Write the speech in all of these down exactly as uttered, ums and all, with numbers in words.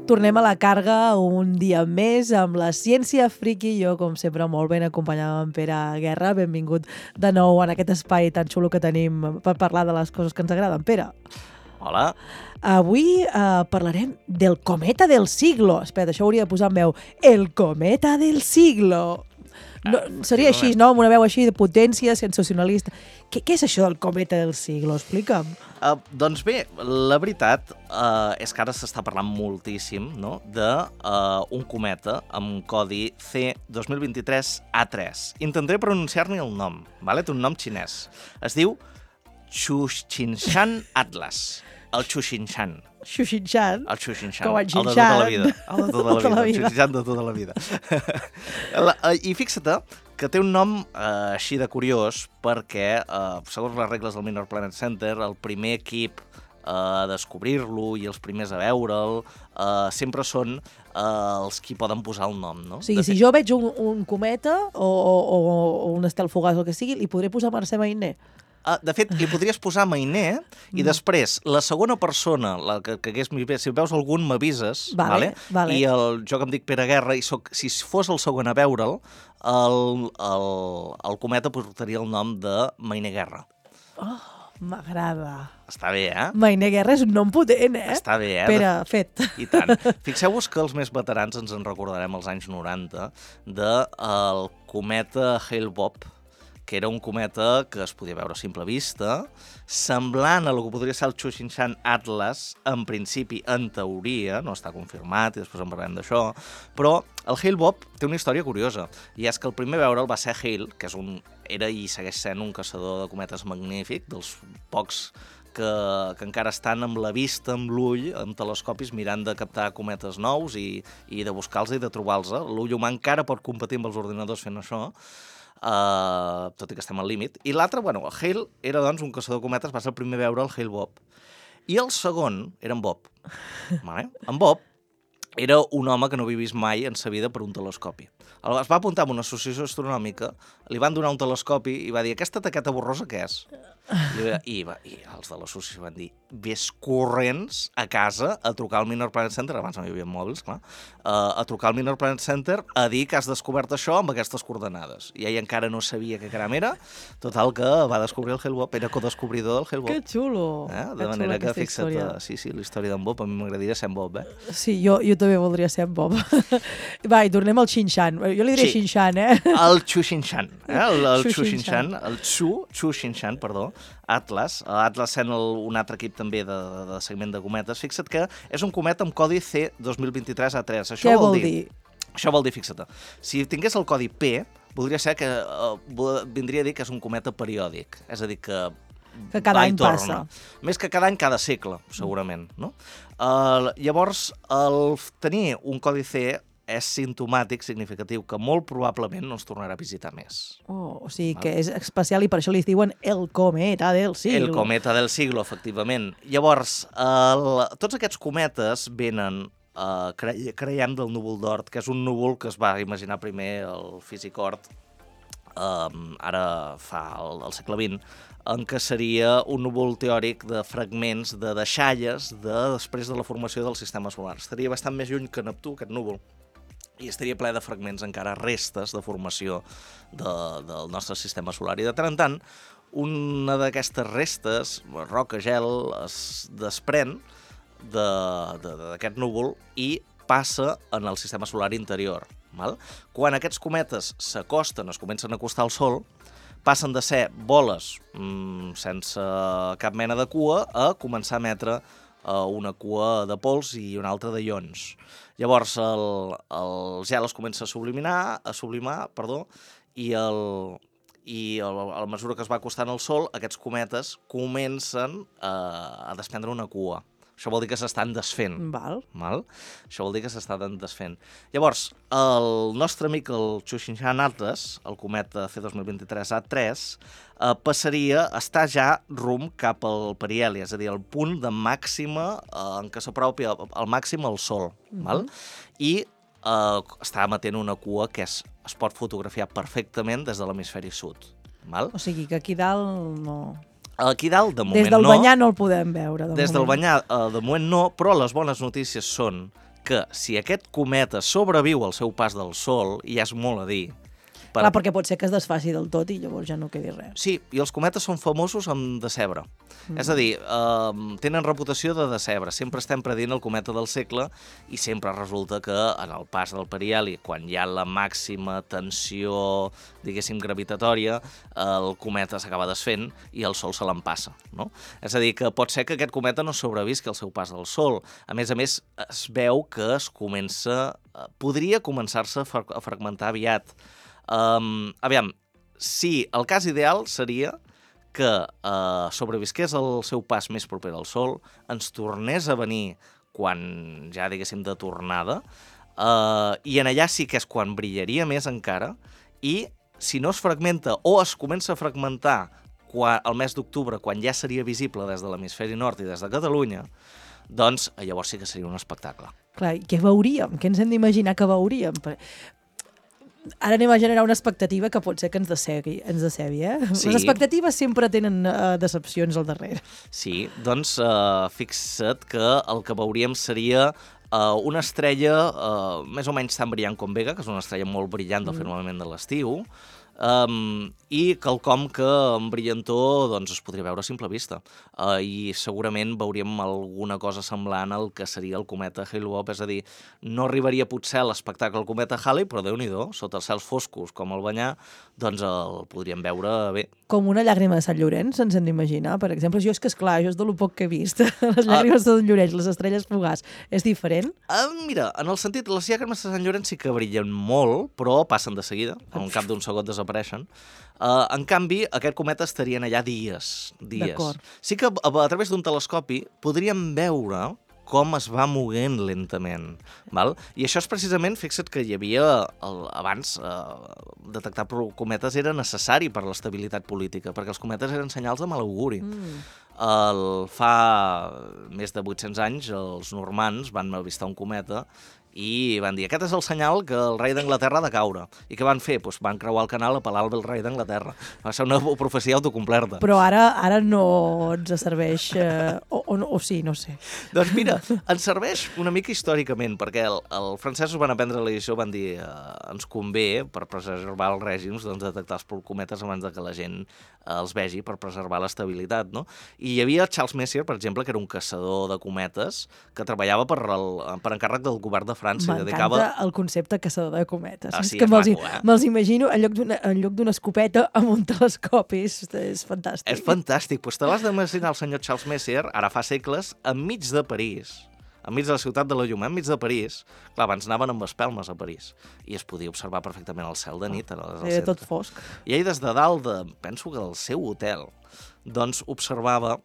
Tornem a la carga un dia més amb la ciència friki. Jo, com sempre, molt ben acompanyada amb Pere Guerra. Benvingut de nou en aquest espai tan xulo que tenim per parlar de les coses que ens agraden. Pere. Hola. Avui uh, parlarem del cometa del siglo. Espera, això ho hauria de posar en veu. El cometa del siglo. No, seria així, no? Amb una veu així de potència, sensacionalista. Què, què és això del cometa del siglo? Explica'm. Uh, doncs bé, la veritat uh, és que ara s'està parlant moltíssim, no?, d'un uh, cometa amb codi C dos mil vint-i-tres A tres. Intentaré pronunciar-ne el nom, vale? Té un nom xinès. Es diu Xuxinshan Atlas. El Xuxinshan. Xuxinshan? El Xuxinshan. Com en El de tota la vida. El de tota la vida. El Xuxinshan de tota la vida. la, uh, I fixa't que té un nom uh, així de curiós perquè, uh, segons les regles del Minor Planet Center, el primer equip uh, a descobrir-lo i els primers a veure'l uh, sempre són uh, els qui poden posar el nom, no? O sigui, de si fet... jo veig un, un cometa o, o, o un estel fugaç o el que sigui, li podré posar Mercè Mainer. Uh, de fet, li podries posar Mainer i mm. després la segona persona, la que, que hagués, si veus algun m'avises, vale, vale? vale. I el, jo que em dic Pere Guerra, i soc, si fos el segon a veure'l, el, el, el cometa portaria el nom de Mainer Guerra. Oh, m'agrada. Està bé, eh? Mainer Guerra és un nom potent, eh? Està bé, eh? Pere, fet. I tant. Fixeu-vos que els més veterans ens en recordarem als anys noranta del cometa Hale-Bopp, que era un cometa que es podia veure a simple vista, semblant a el que podria ser el Xuxinshan Atlas, en principi, en teoria, no està confirmat, i després en parlarem d'això, però el Hale-Bopp té una història curiosa, i és que el primer veure'l va ser Hale, que és un, era i segueix sent un caçador de cometes magnífic, dels pocs que, que encara estan amb la vista, amb l'ull, amb telescopis, mirant de captar cometes nous i, i de buscar-los i de trobar-los. L'ull humà encara pot competir amb els ordinadors fent això, Uh, tot i que estem al límit. I l'altre, bueno, el Hale era, doncs, un caçador de cometes, va ser el primer a veure el Hale-Bopp. I el segon era en Bob. Vale? En Bob era un home que no havia vist mai en sa vida per un telescopi. Es va apuntar a una associació astronòmica, li van donar un telescopi i va dir, aquesta taqueta borrosa què és? I, i, va, i els de l'associació van dir, ves corrents a casa a trucar al Minor Planet Center, abans no hi havia mòbils, clar, uh, a trucar al Minor Planet Center a dir que has descobert això amb aquestes coordenades. I ell encara no sabia què caram era, total que va descobrir el Hale-Bopp, era codescobridor del Hale-Bopp. Que xulo! Eh? De que manera que, fixa't, història. sí, sí, la història d'en Bob, a mi m'agradaria ser en Bob, eh? Sí, jo, jo també voldria ser en Bob. Va, i tornem al Xinshan. Jo li diré Sí. Xinshan, eh? El Xuxinshan, eh? el, el Xuxinshan. Xuxinshan, el Xu, Xuxinshan, perdó, Atlas, Atlas sent el, un altre equip també de, de, de seguiment de cometes. Fixa't que és un cometa amb codi C dos mil vint-i-tres A tres. Això Què vol vol dir? dir? Això vol dir, fixa't, si tingués el codi P, voldria ser que uh, vindria a dir que és un cometa periòdic, és a dir, que Que cada va i any torna. passa. Més que cada any, cada segle, segurament, no? Uh, llavors, el tenir un codi C és simptomàtic, significatiu, que molt probablement no ens tornarà a visitar més. Oh, o sigui que és especial i per això li diuen el cometa del siglo. El cometa del siglo, efectivament. Llavors, el, tots aquests cometes venen, uh, cre creiem, del núvol d'Oort, que és un núvol que es va imaginar primer el físic Oort, um, ara fa el, el segle vint, en què seria un núvol teòric de fragments de deixalles de, després de la formació del sistema solar. Estaria bastant més lluny que Neptú, aquest núvol, i estaria ple de fragments, encara restes de formació de, del nostre sistema solar. I de tant en tant, una d'aquestes restes, roca, gel, es desprèn d'aquest núvol i passa en el sistema solar interior. Val? Quan aquests cometes s'acosten, es comencen a acostar al Sol, passen de ser boles mmm, sense cap mena de cua a començar a emetre uh, una cua de pols i una altra de ions. Llavors el, el gel es comença a subliminar, a sublimar, perdó, i, el, i el, a mesura que es va acostant al Sol, aquests cometes comencen uh, a desprendre una cua. Això vol dir que s'estan desfent. Val. Val? Això vol dir que s'estan desfent. Llavors, el nostre amic, el Xuxinshan Atlas, el cometa C dos mil vint-i-tres A tres, eh, passaria a estar ja rumb cap al periheli, és a dir, el punt de màxima eh, en què s'apropi al màxim el Sol. Mm-hmm. Val? I eh, està emetent una cua que és, es pot fotografiar perfectament des de l'hemisferi sud. Val? O sigui que aquí dalt no... Aquí dalt, de moment, Des del no. Banyà no el podem veure. De Des moment. del Banyà, eh, de moment no, però les bones notícies són que si aquest cometa sobreviu al seu pas del Sol, ja és molt a dir. Per... Clar, perquè pot ser que es desfaci del tot i llavors ja no quedi res. Sí, i els cometes són famosos amb decebre. Mm. És a dir, eh, tenen reputació de decebre. Sempre estem predient el cometa del segle i sempre resulta que en el pas del periheli, quan hi ha la màxima tensió, diguéssim, gravitatòria, el cometa s'acaba desfent i el Sol se l'empassa, no? És a dir, que pot ser que aquest cometa no sobrevisqui al seu pas del Sol. A més a més, es veu que es comença... podria començar-se a, fra a fragmentar aviat. Um, aviam, sí, el cas ideal seria que uh, sobrevisqués el seu pas més proper al Sol, ens tornés a venir quan ja, diguéssim, de tornada, uh, i en allà sí que és quan brillaria més encara, i si no es fragmenta o es comença a fragmentar quan, el mes d'octubre, quan ja seria visible des de l'hemisferi nord i des de Catalunya, doncs llavors sí que seria un espectacle. Clar, i què veuríem? Què ens hem d'imaginar que veuríem? Ara anem a generar una expectativa que pot ser que ens decegui, ens decebi, eh? Sí. Les expectatives sempre tenen uh, decepcions al darrere. Sí, doncs uh, fixa't que el que veuríem seria uh, una estrella uh, més o menys tan brillant com Vega, que és una estrella molt brillant del mm. firmament de l'estiu, Um, i quelcom que en brillantor doncs, es podria veure a simple vista. Uh, I segurament veuríem alguna cosa semblant al que seria el cometa Hale-Bopp, és a dir, no arribaria potser a l'espectacle del cometa Halley, però Déu-n'hi-do, sota els cels foscos com el Banyà, doncs el podríem veure bé. Com una llàgrima de Sant Llorenç, ens hem d'imaginar, per exemple. Jo és que, esclar, jo és de lo poc que he vist. Les llàgrimes uh, de Sant Llorenç, les estrelles fugars, és diferent? Uh, mira, en el sentit, les llàgrimes de Sant Llorenç sí que brillen molt, però passen de seguida, en cap d'un segon desapareixen. Uh, en canvi, aquest cometa estarien allà dies. dies. Sí que a, a través d'un telescopi podríem veure com es va moguent lentament. Val? I això és precisament, fixa't que hi havia, el, abans, eh, detectar cometes era necessari per l'estabilitat política, perquè els cometes eren senyals de mal auguri. Mm. El, fa més de vuit-cents anys, els normands van avistar un cometa i van dir, aquest és el senyal que el rei d'Anglaterra ha de caure. I què van fer? Pues van creuar el canal a pelar el rei d'Anglaterra. Va ser una profecia autocomplerta. Però ara ara no ens serveix, eh, o, o, o sí, no sé. Doncs mira, ens serveix una mica històricament, perquè el, el francesos van aprendre la lliçó, van dir, eh, ens convé, per preservar els règims, doncs, detectar els cometes abans de que la gent eh, els vegi, per preservar l'estabilitat, no? I hi havia Charles Messier, per exemple, que era un caçador de cometes, que treballava per, el, per encàrrec del govern de França. M'encanta dedicava... el concepte caçador de cometes. Ah, sí, és que me'ls eh? me imagino en lloc d'una escopeta amb un telescopi. És, és fantàstic. És fantàstic. Pues te l'has d'imaginar el senyor Charles Messier, ara fa segles, enmig de París, enmig de la ciutat de la llum, enmig de París. Clar, abans anaven amb espelmes a París i es podia observar perfectament el cel de nit. Ah, era tot fosc. I ell des de dalt, de, penso que del seu hotel, doncs observava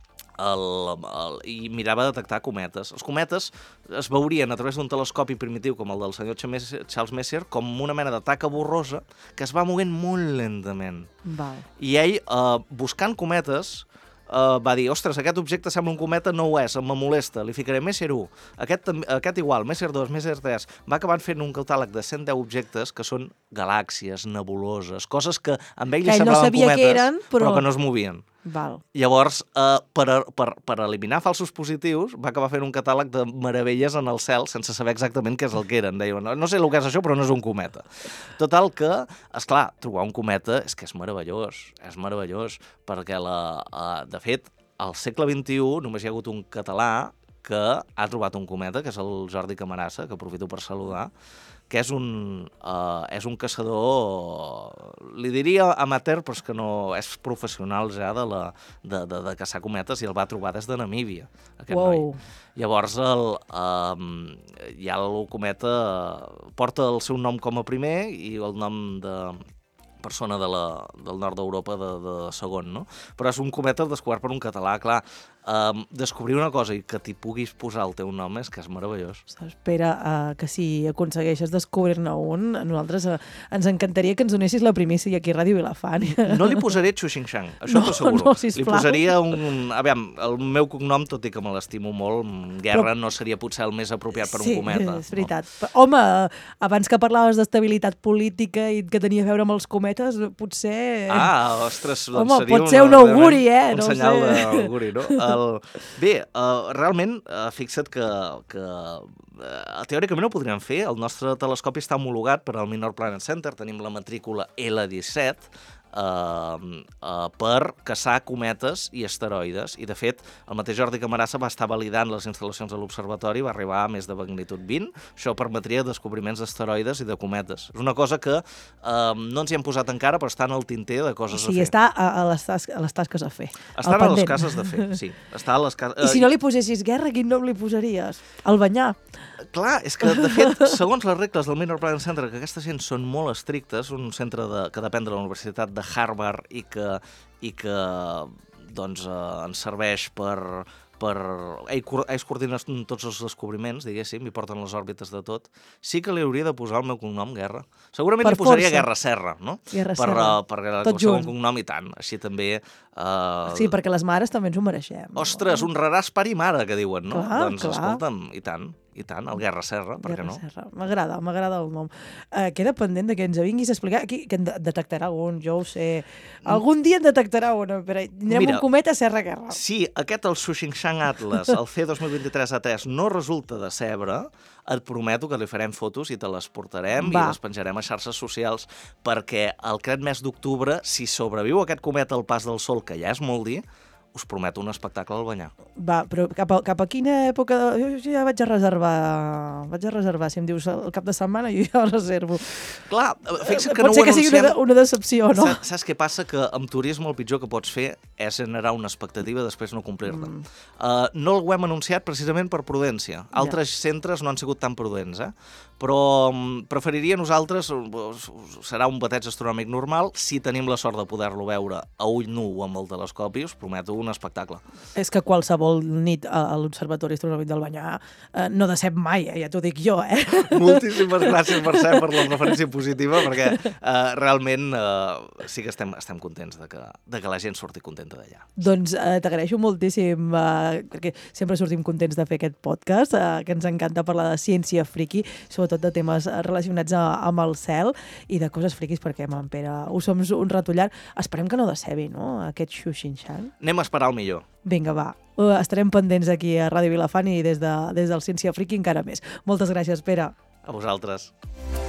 El, el, i mirava a detectar cometes. Els cometes es veurien a través d'un telescopi primitiu com el del senyor Charles Messier com una mena de taca borrosa que es va movent molt lentament. Val. I ell, eh, buscant cometes, Uh, va dir, ostres, aquest objecte sembla un cometa, no ho és, em molesta, li ficaré Messier u, aquest, aquest igual, Messier dos, Messier tres. Va acabar fent un catàleg de cent deu objectes que són galàxies, nebuloses, coses que amb ell li ell semblaven no sabia cometes, que eren, però... però que no es movien. Val. Llavors, uh, per, per, per eliminar falsos positius, va acabar fent un catàleg de meravelles en el cel sense saber exactament què és el que eren. Deien, no, no sé el que és això, però no és un cometa. Total que, esclar, trobar un cometa és que és meravellós, és meravellós, perquè, la, uh, de fet, al segle vint-i-u només hi ha hagut un català que ha trobat un cometa, que és el Jordi Camarasa, que aprofito per saludar, que és un, uh, és un caçador, li diria amateur, però és que no és professional ja de, la, de, de, de caçar cometes, i el va trobar des de Namíbia, aquest wow. noi. Llavors, el, um, ja el cometa porta el seu nom com a primer i el nom de persona de la, del nord d'Europa de, de segon, no? Però és un cometa descobert per un català, clar. Um, descobrir una cosa i que t'hi puguis posar el teu nom és que és meravellós. Espera, uh, que si aconsegueixes descobrir-ne un, a nosaltres uh, ens encantaria que ens donessis la primícia aquí a Ràdio Vilafant. No li posaré Xu Xing Shang, això no, t'ho asseguro. No, sisplau. Li posaria un... Aviam, el meu cognom, tot i que me l'estimo molt, Guerra Però... no seria potser el més apropiat per sí, un cometa. Sí, és veritat. No? Home, abans que parlaves d'estabilitat política i que tenia a veure amb els cometes, cometes, potser... Ah, ostres, doncs Home, seria pot ser un auguri, eh? un No senyal sé. d'auguri, no? El... Bé, uh, realment, uh, fixa't que, que uh, teòricament ho podríem fer. El nostre telescopi està homologat per al Minor Planet Center. Tenim la matrícula L disset, Uh, uh, per caçar cometes i asteroides, i de fet el mateix Jordi Camarasa va estar validant les instal·lacions de l'observatori, va arribar a més de magnitud vint. Això permetria descobriments d'asteroides i de cometes. És una cosa que uh, no ens hi hem posat encara, però està en el tinter de coses O sigui, a fer. està a, a, les tas a les tasques a fer. Estan a les cases de fer, sí. Està a les cases... I si no li posessis guerra, quin nom li posaries? El Banyà. Clar, és que, de fet, segons les regles del Minor Planet Center, que aquesta gent són molt estrictes, un centre de, que depèn de la Universitat de Harvard i que, i que doncs, eh, ens serveix per... per... Ells coordinen tots els descobriments, diguéssim, i porten les òrbites de tot. Sí que li hauria de posar el meu cognom, Guerra. Segurament Per li posaria força. Guerra Serra, no? Guerra per, Serra. uh, per Tot el segon junt. cognom i tant. Així també... Uh... Sí, perquè les mares també ens ho mereixem. Ostres, un raràs pare i mare, que diuen, no? Clar, doncs, clar. escolta'm, i tant, i tant, el Guerra Serra, per què Guerra no? Serra. M'agrada, m'agrada el nom. Uh, queda pendent de que ens vinguis a explicar aquí, que en de- detectarà un, jo ho sé. Algun dia en detectarà un. Però anirem Mira, un cometa a Serra Guerra. Si aquest, el Xuxingxang Atlas, el C dos mil vint-i-tres A tres, no resulta decebre, et prometo que li farem fotos i te les portarem Va. i les penjarem a xarxes socials, perquè el aquest mes d'octubre, si sobreviu aquest cometa al pas del Sol, que ja és molt dir, us prometo un espectacle al Banyà. Va, però cap a, cap a quina època... De... Jo ja vaig a reservar... Vaig a reservar. Si em dius el cap de setmana, jo ja el reservo. Clar, fixa't que Pot no ser ho que sigui una, anunciem... de- una decepció, no? Saps, saps què passa? Que amb turisme el pitjor que pots fer és generar una expectativa i després no complir-la. Mm. Uh, no ho hem anunciat precisament per prudència. Altres ja. centres no han sigut tan prudents, eh? Però um, preferiria nosaltres, serà un bateig astronòmic normal, si tenim la sort de poder-lo veure a ull nu o amb el telescopi, us prometo un espectacle. És que qualsevol nit a, a l'Observatori Astronòmic del Banyà eh, no decep mai, eh? Ja t'ho dic jo, eh? Moltíssimes gràcies, Mercè, per la referència positiva, perquè uh, realment uh, sí que estem, estem contents de que, de que la gent surti contenta d'allà. Doncs eh, t'agraeixo moltíssim, eh, perquè sempre sortim contents de fer aquest podcast, eh, que ens encanta parlar de ciència friqui, sobretot de temes relacionats a, amb el cel i de coses friquis, perquè amb en Pere ho som un ratollar. Esperem que no decebi, no?, aquest Xuxinxan. Anem a esperar el millor. Vinga, va. Uh, estarem pendents aquí a Ràdio Vilafant i des, de, des del Ciència Friqui encara més. Moltes gràcies, Pere. A vosaltres.